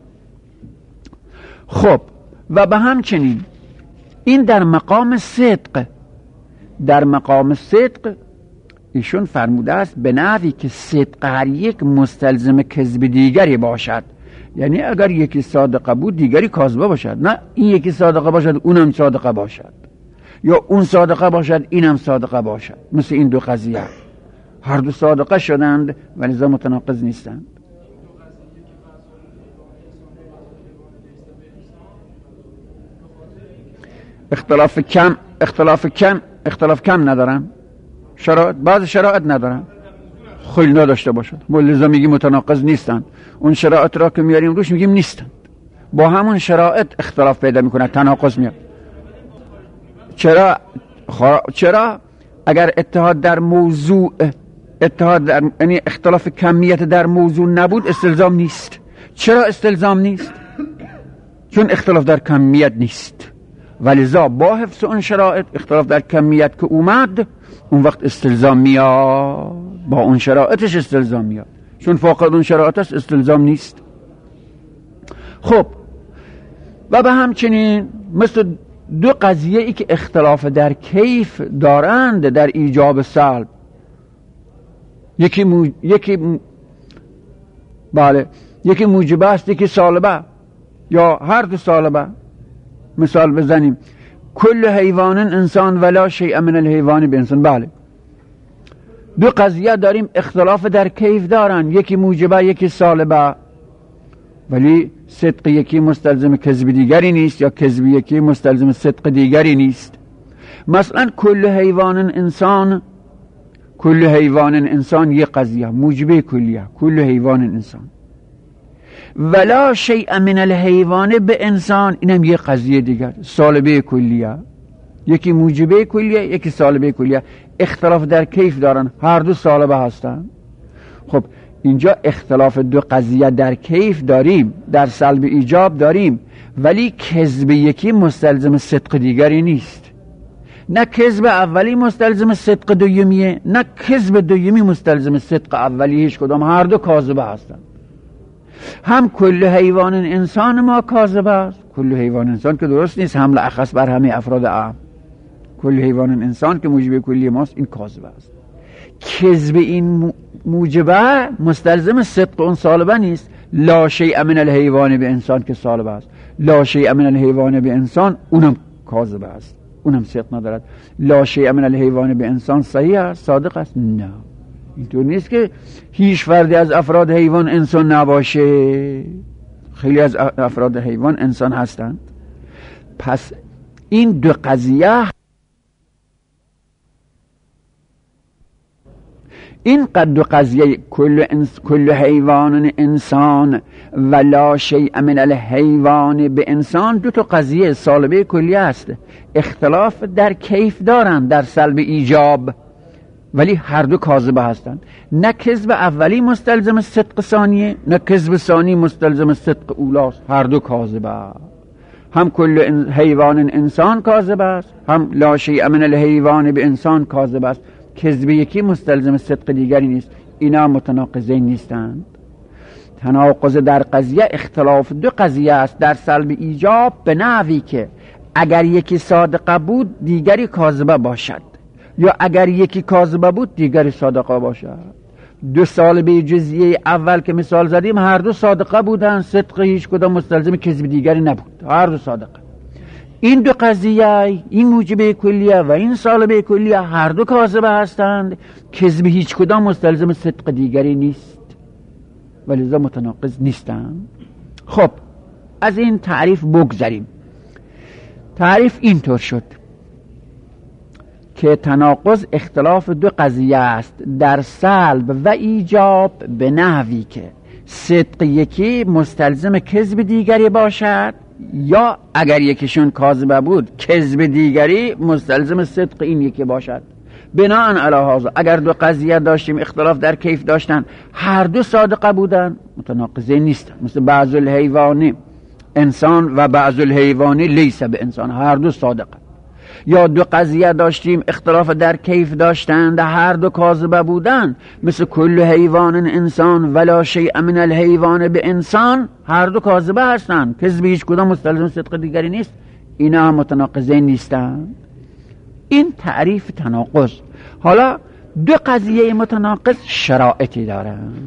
خب و به همچنین این در مقام صدق، در مقام صدق ایشون فرموده است به نحوی که صدق هر یک مستلزم کذب دیگری باشد. یعنی اگر یکی صادقه بود دیگری کاذبه باشد، نه این یکی صادقه باشد اونم صادقه باشد، یا اون صادقه باشد اینم صادقه باشد. مثل این دو قضیه هر دو صادقه شدند ولی ذا متناقض نیستند. اختلاف کم اختلاف کم اختلاف کم ندارن، شرایط بعض شرایط ندارن، خیلی نداشته باشد، ما لذا میگیم متناقض نیستن. اون شرایط را که میاریم روش میگیم نیستن، با همون شرایط اختلاف پیدا میکنه، تناقض میاد. چرا چرا اگر اتحاد در موضوع اتحاد در یعنی اختلاف کمیت در موضوع نبود استلزام نیست. چرا استلزام نیست؟ چون اختلاف در کمیت نیست، ولذا با حفظ اون شرایط اختلاف در کمیت که اومد اون وقت استلزام میاد، با اون شرایطش استلزام میاد، چون فاقد اون شرایطش استلزام نیست. خب و به همچنین مثل دو قضیه ای که اختلاف در کیف دارند در ایجاب سلب، یکی مو... یکی م... بله یکی موجبه است یکی سالبه، یا هر دو سالبه. مثال بزنیم کل حیوان انسان ولا شیء من الحیوان به انسان. بله دو قضیه داریم اختلاف در کیف دارن، یکی موجبه یکی سالبه. ولی صدق یکی مستلزم کذب دیگری نیست، یا کذب یکی مستلزم صدق دیگری نیست. مثلا کل حیوان انسان، کل حیوان انسان یه قضیه موجبه کلیه، کل حیوان انسان. ولا شیء من الحیوان به انسان، اینم یه قضیه دیگر، سالبه کلیه. یکی موجبه کلیه، یکی سالبه کلیه. اختلاف در کیف دارن، هر دو سالبه هستن. خب اینجا اختلاف دو قضیه در کیف داریم، در سلب ایجاب داریم، ولی کذب یکی مستلزم صدق دیگری نیست. نه کذب اولی مستلزم صدق دومیه، نه کذب دومی مستلزم صدق اولی. هیچ کدام، هر دو کاذبه هستن. هم کل حیوان انسان ما کاذبه است، کل حیوان انسان که درست نیست، حمل اخص بر همه افراد عام. کل حیوان انسان که موجب کلی ماست، این کاذبه است. کذب این موجبه مستلزم صدق اون سالبه نیست. لا شیء من الحیوان به انسان که سالبه است، لا شیء من الحیوان به انسان اونم کاذبه است، اونم صدق ندارد. لا شیء من الحیوان به انسان صحیح است، صادق است؟ نه، اینطور نیست که هیچ فردی از افراد حیوان انسان نباشه. خیلی از افراد حیوان انسان هستند. پس این دو قضیه، این قد دو قضیه کل, انس کل حیوان انسان و لا شیء من الحیوان به انسان، دو تا قضیه سالبه کلی است. اختلاف در کیف دارند، در سلب ایجاب، ولی هر دو کاذبه هستند. نه کذب اولی مستلزم صدق ثانیه، نه کذب ثانی مستلزم صدق اولاست، هر دو کاذبه. هم کل حیوان انسان کاذبه است، هم لا شیء من الحیوان به انسان کاذبه است. کذب یکی مستلزم صدق دیگری نیست، اینا متناقضین نیستند. تناقض در قضیه اختلاف دو قضیه است در سلب ایجاب، به نحوی که اگر یکی صادقه بود دیگری کاذبه باشد، یا اگر یکی کاذبه بود دیگری صادقه باشد. دو سالبه جزئیه اول که مثال زدیم هر دو صادقه بودن، صدق هیچ کدام مستلزم کذب دیگری نبود، هر دو صادقه. این دو قضیه، این موجبه کلیه و این سالبه کلیه، هر دو کاذبه هستند. کذب هیچ کدام مستلزم صدق دیگری نیست، ولذا متناقض نیستند. خب از این تعریف بگذریم. تعریف اینطور شد که تناقض اختلاف دو قضیه است در سلب و ایجاب، به نحوی که صدق یکی مستلزم کذب دیگری باشد، یا اگر یکیشون کاذبه بود کذب دیگری مستلزم صدق این یکی باشد. بناء علی هذا اگر دو قضیه داشتیم اختلاف در کیف داشتن، هر دو صادقه بودن، متناقضین نیستن. مثل بعض الحیوانی انسان و بعض الحیوانی لیس به انسان، هر دو صادقه. یا دو قضیه داشتیم اختلاف در کیف داشتند، هر دو کاذبه بودن، مثل کل حیوان انسان ولا شیء من الحیوان به انسان، هر دو کاذبه هستند، کذب هیچ کدام مستلزم صدق دیگری نیست، اینا هم متناقضین نیستند. این تعریف تناقض. حالا دو قضیه متناقض شرایطی دارند،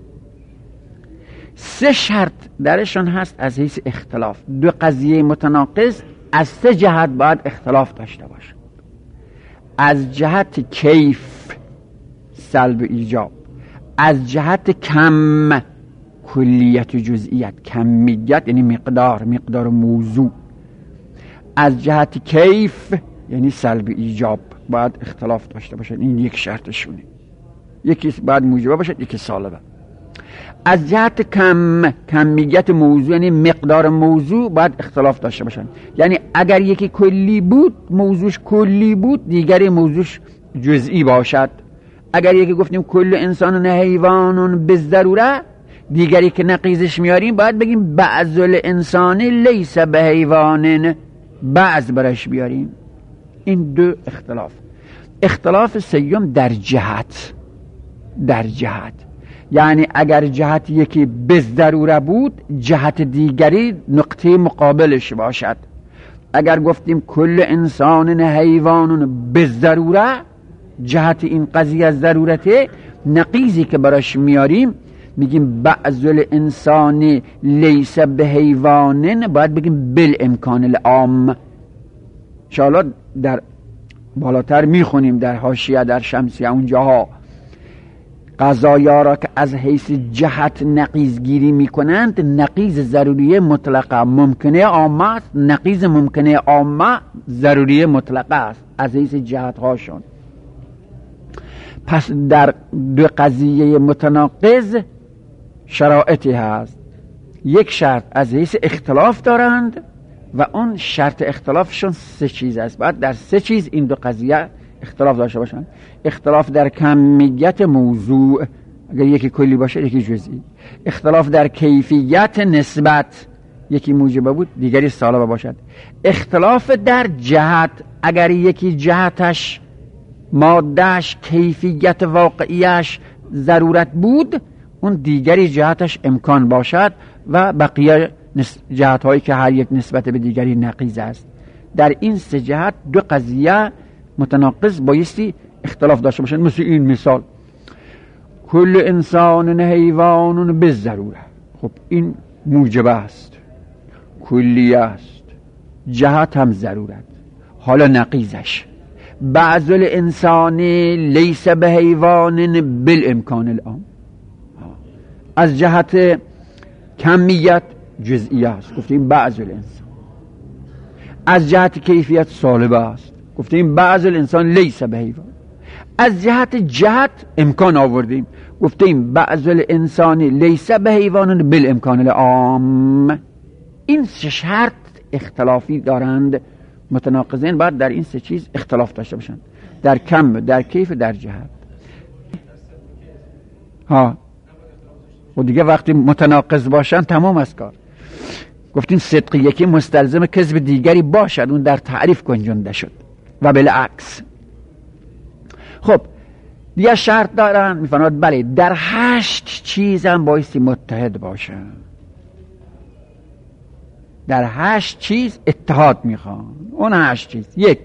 سه شرط درشون هست از حیث اختلاف. دو قضیه متناقض از سه جهت باید اختلاف داشته باشه. از جهت کیف سلب ایجاب، از جهت کم کلیت و جزئیت، کمیت یعنی مقدار، مقدار موضوع. از جهت کیف یعنی سلب ایجاب باید اختلاف داشته باشن. این یک شرطشونه، یکی باید موجبه باشد، یکی سالبه. از جهت کم کمیت موضوع یعنی مقدار موضوع باید اختلاف داشته باشن. یعنی اگر یکی کلی بود، موضوعش کلی بود، دیگری موضوعش جزئی باشد. اگر یکی گفتیم کل انسان حیوان به ضروره، دیگری که نقیزش میاریم باید بگیم بعض الانسان لیس به حیوان، بعض برش بیاریم. این دو اختلاف. اختلاف سیوم در جهت، در جهت یعنی اگر جهت یکی به ضروره بود، جهت دیگری نقطه مقابلش باشد. اگر گفتیم کل انسان حیوان به ضروره، جهت این قضیه ضرورته، نقیزی که براش میاریم میگیم بعض الانسان لیس به حیوان، باید بگیم بالامکان العام. انشاءالله در بالاتر میخونیم در حاشیه در شمسیه اونجاها. قضایا را که از حیث جهت نقیض گیری می کنند نقیض ضروری مطلقه ممکنه عامه است، نقیض ممکنه عامه ضروری مطلقه است از حیث جهت هاشون. پس در دو قضیه متناقض شرایطی هست. یک شرط از حیث اختلاف دارند و اون شرط اختلافشون سه چیز است. بعد در سه چیز این دو قضیه اختلاف داشته باشند. اختلاف در کمیت موضوع، اگر یکی کلی باشه یکی جزئی. اختلاف در کیفیت نسبت، یکی موجبه بود دیگری سالبه باشد. اختلاف در جهت، اگر یکی جهتش مادهش کیفیت واقعیش ضرورت بود اون دیگری جهتش امکان باشد و بقیه جهت هایی که هر یک نسبت به دیگری نقیض است. در این سه جهت دو قضیه متناقض بایستی اختلاف داشته باشند. مثل این مثال کل انسان حیوان به ضروره، خب این موجب است، کلی است، جهت هم ضرورت. حالا نقیضش بعض الانسان لیس به حیوان بالامکان العام، از جهت کمیت جزئی است، گفتیم بعض الانسان. از جهت کیفیت سالبه است، گفتیم بعض الانسان لیس به حیوان. از جهت جهت امکان آوردیم، گفتیم بعض الانسان لیس به حیوان بالامکان العام. این سه شرط اختلافی دارند متناقضین، بعد در این سه چیز اختلاف داشته باشند، در کم، در کیف، در جهت. ها و دیگه وقتی متناقض باشن تمام از کار. گفتیم صدق یکی مستلزم کذب دیگری باشد، اون در تعریف گنجانده شد و بالعکس. خب دیگه شرط دارن میفرماد بله در هشت چیز هم بایستی متحد باشن. در هشت چیز اتحاد میخوان. اون هشت چیز: یک،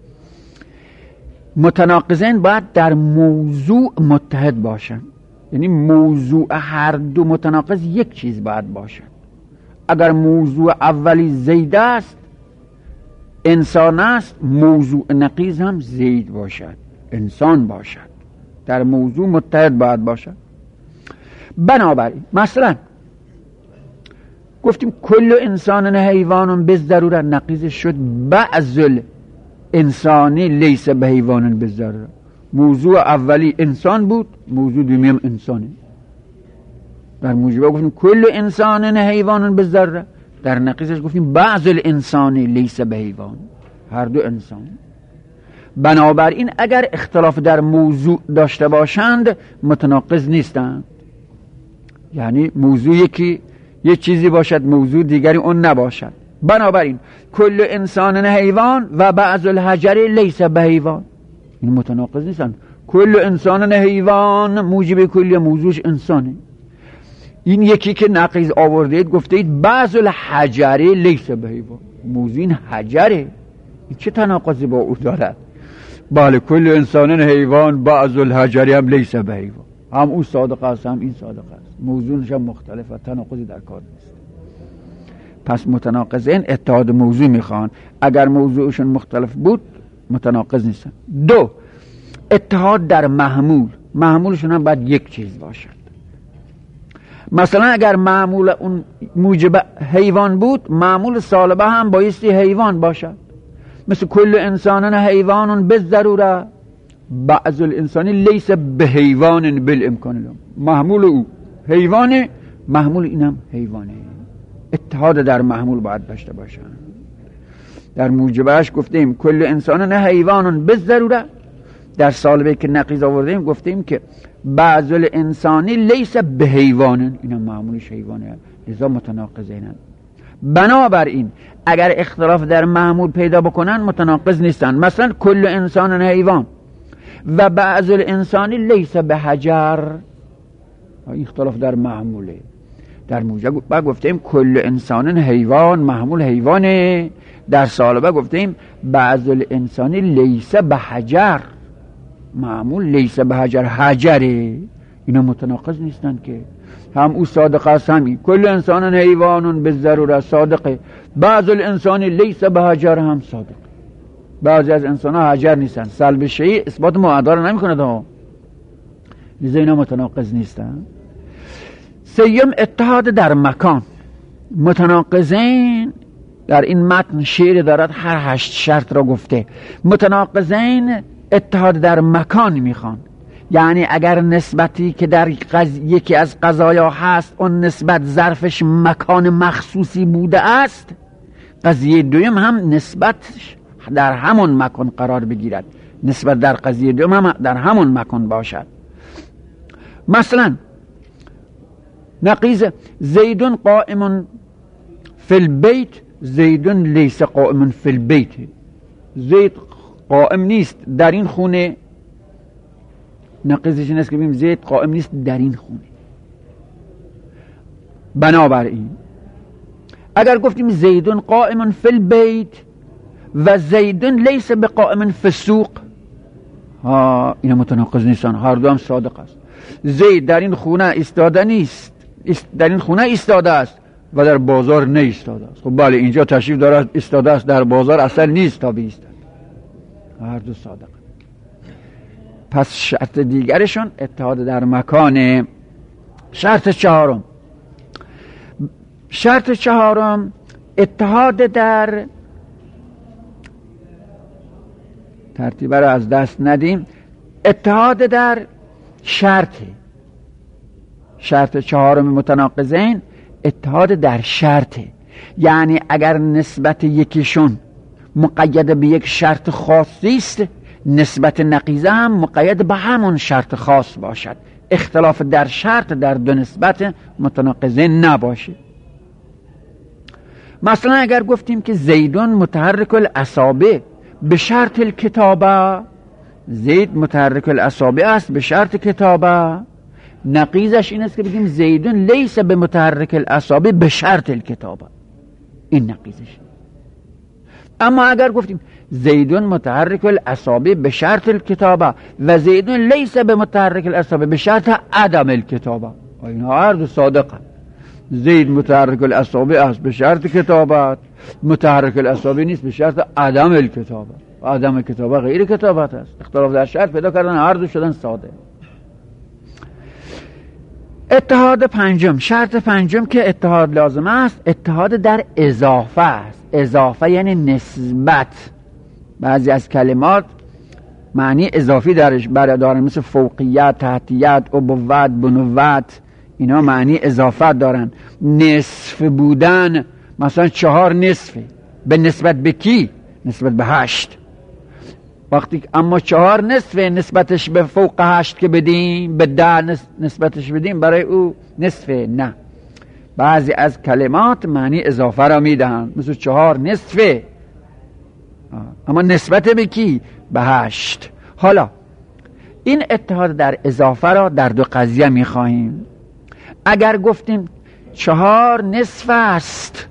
متناقضین باید در موضوع متحد باشن، یعنی موضوع هر دو متناقض یک چیز باید باشن. اگر موضوع اولی زید است، انسان است، موضوع نقیض هم زید باشد، انسان باشد. در موضوع متحد باید باشد. بنابراین مثلا گفتیم کل انسان حیوان به ضرورت، نقیض شد بعض الانسانی لیس به حیوان به ضرورت. موضوع اولی انسان بود، موضوع دومی هم انسانه. در موجبه گفتیم کل انسان حیوان به ضرورت، در نقیضش گفتیم بعض الانسانی لیس به حیوان، هر دو انسان. بنابراین اگر اختلاف در موضوع داشته باشند متناقض نیستند. یعنی موضوع یکی یک چیزی باشد، موضوع دیگری اون نباشد. بنابراین کل انسان حیوان و بعض الحجر لیس به حیوان، این متناقض نیستند. کل انسان حیوان موجب کلی موضوعش انسانه. این یکی که نقیض آوردید گفتید بعض الحجر لیس به حیوان، موضوع این حجره، این چه تناقضی با او دارد؟ بله کل انسان حیوان بعض الحجر هم لیس به حیوان، هم او صادق است هم این صادق است، موضوعش هم مختلفه، تناقضی در کار نیست. پس متناقضین اتحاد موضوع میخوان. اگر موضوعشون مختلف بود متناقض نیستن. دو، اتحاد در محمول، محمولشون هم باید یک چیز باشد. مثلا اگر معمول اون موجب حیوان بود، معمول سالبه هم بایستی حیوان باشد. مثل کل انسان حیوان به ضروره، بعض الانسانی لیس به حیوان بالامکان له، محمول او حیوانه، محمول اینم حیوانه. اتحاد در محمول باید داشته باشن. در موجبش گفتیم کل انسان حیوان به ضروره، در سالبه که نقیض آوردیم گفتیم که بعض الانسانی لیس به حیوان، اینم معمولش حیوانه، لذا متناقضینن. بنابراین اگر اختلاف در محمول پیدا بکنن متناقض نیستن. مثلا کل انسان حیوان و بعض الانسانی لیس به حجر، اختلاف در محموله. در موجب گفتیم کل انسان حیوان، محمول حیوانه. در سالبه گفتیم بعض الانسانی لیس به حجر، معمول لیس به حجر، حجره. اینا متناقض نیستن که، هم او صادق است هم کل انسان حیوان به ضرورت صادقه، بعض الانسان لیس به حجر هم صادق. بعضی از انسان ها حجر نیستن. سلب شیء اثبات معادله نمیکنه. ها لذا اینا متناقض نیستن. سیم اتحاد در مکان. متناقضین در این متن شعر دارد هر هشت شرط را گفته. متناقضین اتحاد در مکان میخوان، یعنی اگر نسبتی که در قض... یکی از قضایا هست اون نسبت ظرفش مکان مخصوصی بوده است، قضیه دویم هم نسبت در همون مکان قرار بگیرد، نسبت در قضیه دویم هم در همون مکان باشد. مثلا نقیض زیدون قائم فی البیت، زیدون لیس قائم فی البیت. زید قائم نیست در این خونه، نقیضش این است که بگیم زید قائم نیست در این خونه. بنابراین اگر گفتیم زیدون قائم فی البیت و زیدون لیس بقائم فی السوق، ها اینا متناقض نیستن، هر دو هم صادق است. زید در این خونه ایستاده نیست، در این خونه ایستاده است و در بازار نه ایستاده است. خب بله اینجا تشریف دارد ایستاده است، در بازار اصلا نیست تا بیستد. هر دو صادق. پس شرط دیگرشون اتحاد در مکانه. شرط چهارم شرط چهارم اتحاد در، ترتیب رو از دست ندیم، اتحاد در شرط. شرط چهارم متناقضین اتحاد در شرطه، یعنی اگر نسبت یکیشون مقید به یک شرط خاصی است، نسبت نقیضه هم مقید به همون شرط خاص باشد، اختلاف در شرط در دو نسبت متناقضین نباشه. مثلا اگر گفتیم که زیدون متحرک الاصابع به شرط الکتابه، زید متحرک الاصابع است به شرط کتابه، نقیضش این است که بگیم زیدون لیس به متحرک الاصابع به شرط الکتابه، این نقیضش. اما اگر گفتیم زیدون متحرک الاصابع به شرط الکتابه و زیدون لیس به متحرک الاصابع به شرط عدم الکتابه، اینها هر دو صادقه. زید متحرک الاصابع است به شرط کتابت، متحرک الاصابع نیست به شرط عدم الکتابه. عدم کتابه غیر کتابت است، اختلاف در شرط پیدا کردن، هر دو شدن ساده. اتحاد پنجم، شرط پنجم که اتحاد لازم است، اتحاد در اضافه است. اضافه یعنی نسبت. بعضی از کلمات معنی اضافی درش دارن، مثل فوقیت، تحتیت، ابوت، بنوت، اینا معنی اضافه دارن. نصف بودن، مثلا چهار نصفه، به نسبت به کی؟ نسبت به هشت. وقتی اما چهار نصفه نسبتش به فوق هشت که بدیم، به ده نسبتش بدیم، برای او نصفه نه. بعضی از کلمات معنی اضافه را میدهند، مثل چهار نصفه، اما نسبت به کی؟ به هشت. حالا این اتحاد در اضافه را در دو قضیه میخواهیم. اگر گفتیم چهار نصف است،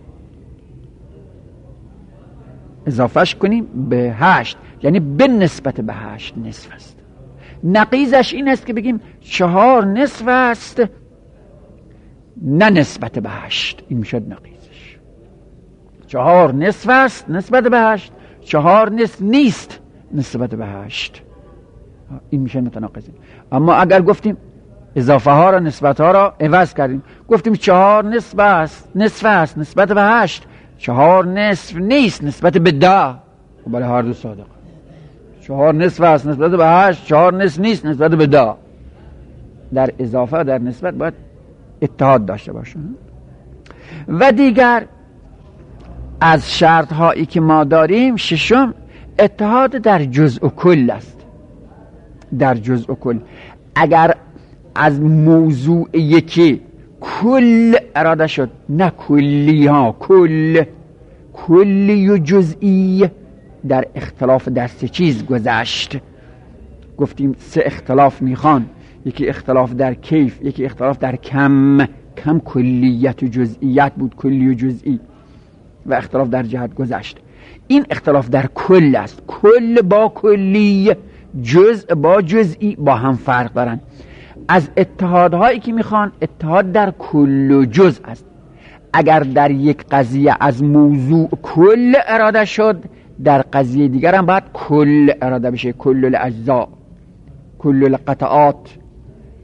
اضافهش کنیم به هشت، یعنی به نسبت به هشت نصف است. نقیضش این است که بگیم چهار نصف است نه نسبت به هشت، این میشد نقیضش. چهار نصف است نسبت به هشت، چهار نصف نیست نسبت به هشت، این میشه متناقض. اما اگر گفتیم اضافه ها را، نسبت ها را عوض کردیم، گفتیم چهار نصف است نصف است نسبت به هشت، چهار نصف نیست نسبت به ده، بله هر دو صادق. چهار نصف است نسبت به هشت، چهار نصف نیست نسبت به ده. در اضافه و در نسبت باید اتحاد داشته باشه. و دیگر از شرط هایی که ما داریم، ششم اتحاد در جزء و کل است. در جزء و کل، اگر از موضوع یکی کل اراده شد، نه کلی ها، کل کلی و جزئی، در اختلاف در سه چیز گذشت. گفتیم سه اختلاف میخوان، یکی اختلاف در کیف، یکی اختلاف در کم، کم کلیت و جزئیت بود، کلی و جزئی، و اختلاف در جهت گذشت. این اختلاف در کل است. کل با کلی، جزء با جزئی با هم فرق دارن. از اتحادهایی که میخوان، اتحاد در کل و جزء است. اگر در یک قضیه از موضوع کل اراده شد، در قضیه دیگر هم باید کل اراده بشه، کل الاجزاء، کل القطعات،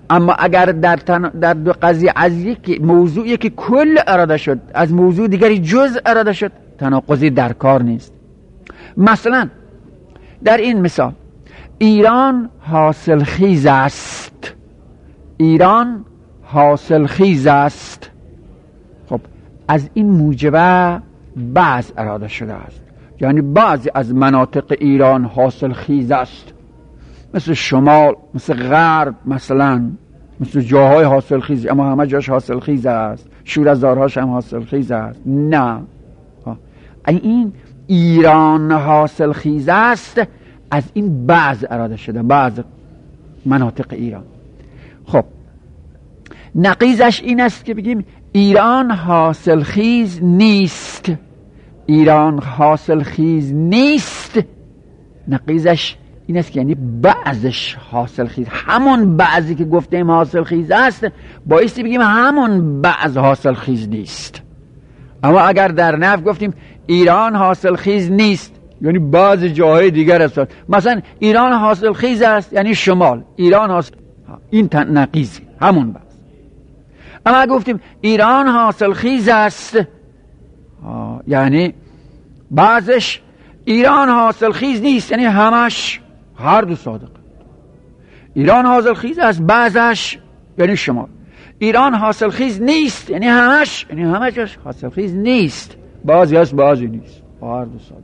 اما اگر در, تن... در دو قضیه از یک موضوعی که کل اراده شد از موضوع دیگری جز اراده شد تناقضی در کار نیست. مثلا در این مثال ایران حاصل خیز است، ایران حاصل خیز است. خب از این موجبه بعض اراده شده است، یعنی بعضی از مناطق ایران حاصل خیز است، مثل شمال، مثل غرب، مثلا مثل جاهای حاصل خیز، اما همه جاش حاصل خیز است، شوره‌زارهاش هم حاصل خیز است. نه، این ایران حاصل خیز است از این بعض اراده شده، بعض مناطق ایران. خب نقیضش این است که بگیم ایران حاصل خیز نیست، ایران حاصل خیز نیست. نقیضش این است که یعنی بعضش حاصل خیز، همون بعضی که گفتیم حاصل خیز است بایستی بگیم همون بعض حاصل خیز نیست. اما اگر در نفی گفتیم ایران حاصل خیز نیست یعنی بعض جاهای دیگر است، مثلا ایران حاصل خیز است یعنی شمال، ایران حاصل، این نقیض همون بعض. اما اگر گفتیم ایران حاصل خیز است یعنی بعضش، ایران حاصل خیز نیست یعنی همش، هر دو صادق. ایران حاصل خیز است بعضش یعنی شمال، ایران حاصل خیز نیست یعنی همش، یعنی همش حاصل خیز نیست، بعضی هست بعضی نیست، هر دو صادق.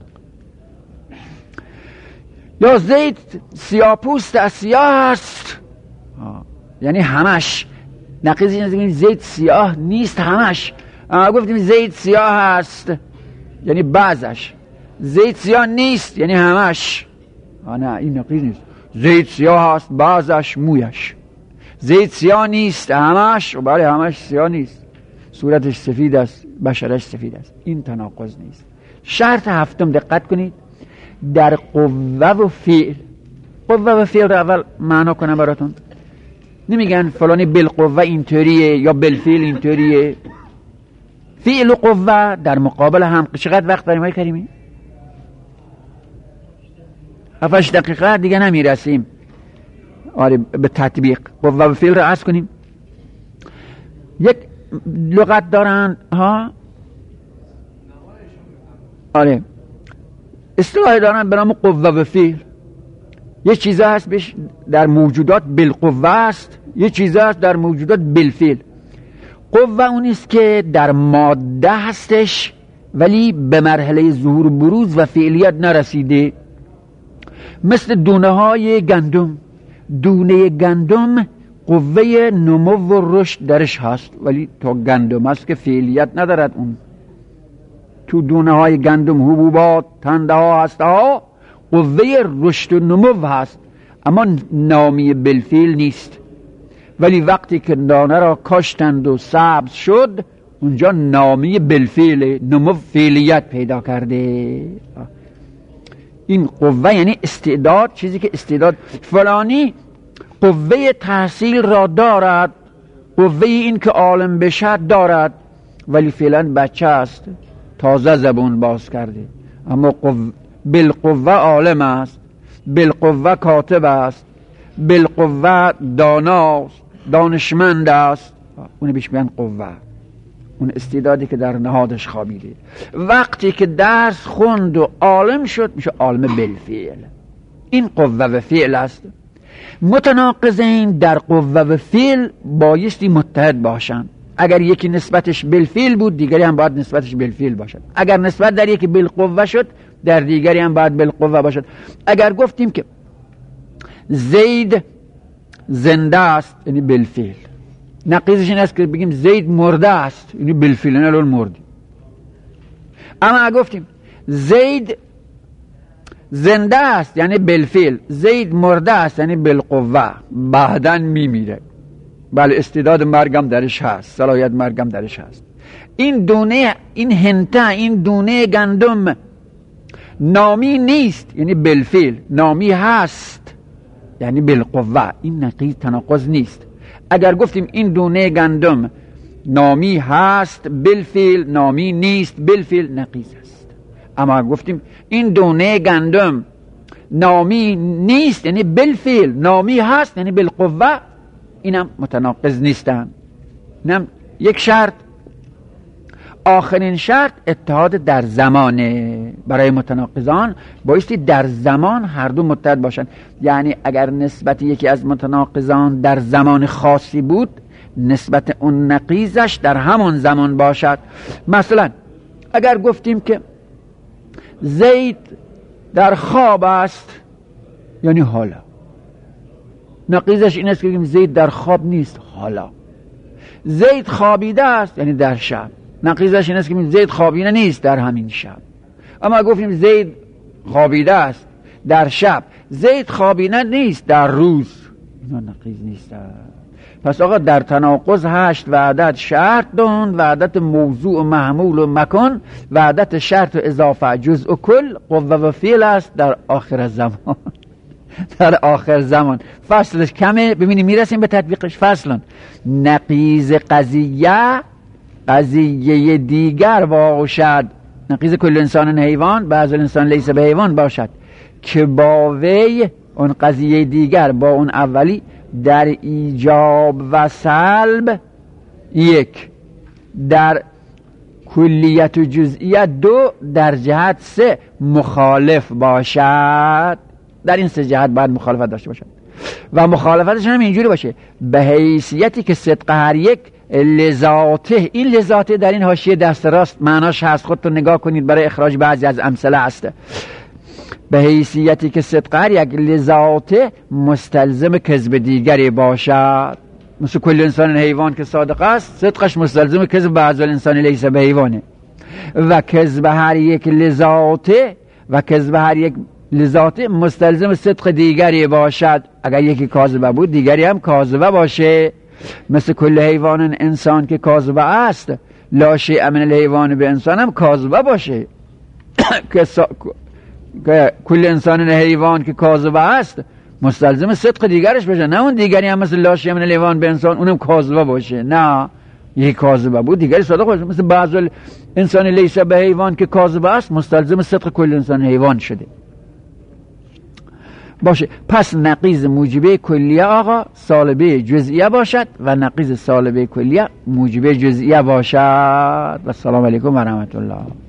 یا زید سیاپوست از سیاه است یعنی همش. نقیض این است که زید سیاه نیست همش. اما گفتیم زید سیاه است یعنی بعضش، زید سیاه نیست یعنی همش. نه، این نقیض نیست. زید سیاه است بعضش مویش، زید سیاه نیست همش، و بله همش سیاه نیست، صورتش سفید است بشرش سفید است. این تناقض نیست. شرط هفتم دقت کنید، در قوه و فعل. قوه و فعل رو اول معنا کنم براتون. نمیگن فلانی بالقوه اینطوریه یا بالفعل اینطوریه. فعل و قوه در مقابل هم. چقدر وقت داریم های کریمی؟ هفتش دقیقه دیگه نمیرسیم آره به تطبیق. قوه و فعل رو عرض کنیم. یک لغت دارن ها آره اصطلاح دارن به نام قوه و فعل. یه چیزا هست بهش در موجودات بالقوه است، یه چیزا هست در موجودات بالفعل. قوه اونیست که در ماده هستش ولی به مرحله ظهور بروز و فعلیت نرسیده، مثل دونه های گندم. دونه گندم قوه نمو و رشد درش هست ولی تا گندم هست که فعلیت ندارد. اون تو دونه های گندم حبوبات، تنده ها، هسته ها قوه رشد و نمو هست اما نامی بالفعل نیست. ولی وقتی که دانه را کاشتند و سبز شد اونجا نامی بالفعل، نمو فعلیت پیدا کرده. این قوه یعنی استعداد، چیزی که استعداد فلانی قوه تحصیل را دارد، قوه این که عالم بشد دارد ولی فعلا بچه است، تازه زبون باز کرده. اما قو... بالقوه عالم است، بالقوه کاتب است، بالقوه داناست، دانشمند است. اون بیش میگن قوه، اون استعدادی که در نهادش خوابیده. وقتی که درس خوند و عالم شد میشه عالم بالفعل. این قوه و فعل است. متناقضین در قوه و فعل بایستی متحد باشند. اگر یکی نسبتش بالفعل بود دیگری هم باید نسبتش بالفعل باشد. اگر نسبت در یکی بالقوه شد در دیگری هم باید بالقوه باشد. اگر گفتیم که زید زنده است یعنی بالفعل، نقیضش این است که بگیم زید مرده است یعنی بالفعل، نه الان مردی. اما اگر گفتیم زید زنده است یعنی بالفعل، زید مرده است یعنی بالقوه، بعداً میمیره. بله استعداد مرگم درش هست، صلاحیت مرگم درش هست. این دونه، این هنته، این دونه گندم نامی نیست یعنی بالفعل، نامی هست یعنی بالقوه. این نقیض تناقض نیست. اگر گفتیم این دونه گندم نامی هست بالفعل، نامی نیست بالفعل، نقیض است. اما گفتیم این دونه گندم نامی نیست یعنی بالفعل، نامی هست یعنی بالقوه، اینم متناقض نیستن. اینم یک شرط. آخرین شرط اتحاد در زمانه. برای متناقضان بایستی در زمان هر دو متحد باشن. یعنی اگر نسبت یکی از متناقضان در زمان خاصی بود، نسبت اون نقیضش در همون زمان باشد. مثلا اگر گفتیم که زید در خواب است، یعنی حالا، نقیضش این است که بگیم زید در خواب نیست، حالا. زید خوابیده است، یعنی در شب، نقیضش این است که بگیم زید خوابیده نیست، در همین شب. اما گفتیم زید خوابیده است در شب، زید خوابیده نیست در روز، اینا نقیض نیست. پس آقا در تناقض هشت وحدت شرط دون، وحدت موضوع و محمول و مکان، وحدت شرط و اضافه جزء و کل، قوه و فعل است در آخر زمان. در آخر زمان فصلش کمه، ببینیم میرسیم به تطبیقش. فصلا نقیض قضیه قضیه دیگر باشد، نقیض کل انسان حیوان بعض الانسان لیس به حیوان باشد که با وی اون قضیه دیگر با اون اولی در ایجاب و سلب یک، در کلیت و جزئیت دو، در جهت سه مخالف باشد. در این سه جهت باید مخالفت داشته باشد و مخالفتش هم اینجوری باشه به حیثیتی که صدق هر یک لذاته. این لذاته در این حاشیه دست راست معناش هست، خودتون نگاه کنید برای اخراج بعضی از امثله هست. به حیثیتی که صدق هر یک لذاته مستلزم کذب دیگری باشد. مثل کل انسان حیوان که صادق است، صدقش مستلزم کذب بعض الانسان لیس به حیوانه. و کذب هر یک لذاته و کذب هر یک لذاته مستلزم صدق دیگری باشد. اگر یکی کاذبه بود دیگری هم کاذبه باشه. مثل کل حیوان انسان که کاذبه است، لا شیء من الحیوان به انسان هم کاذبه باشه. که کل انسان حیوان که کاذبه است مستلزم صدق دیگرش باشه، نه اون دیگری هم مثل لا شیء من الحیوان به انسان اونم کاذبه باشه. نه، یکی کاذبه بود دیگری صادق باشه. مثل بعض انسان لیس به حیوان که کاذبه است مستلزم صدق کل انسان حیوان شده باشه. پس نقیض موجبه کلیه آقا سالبه جزئیه باشد و نقیض سالبه کلیه موجبه جزئیه باشد. و السلام علیکم و رحمت الله.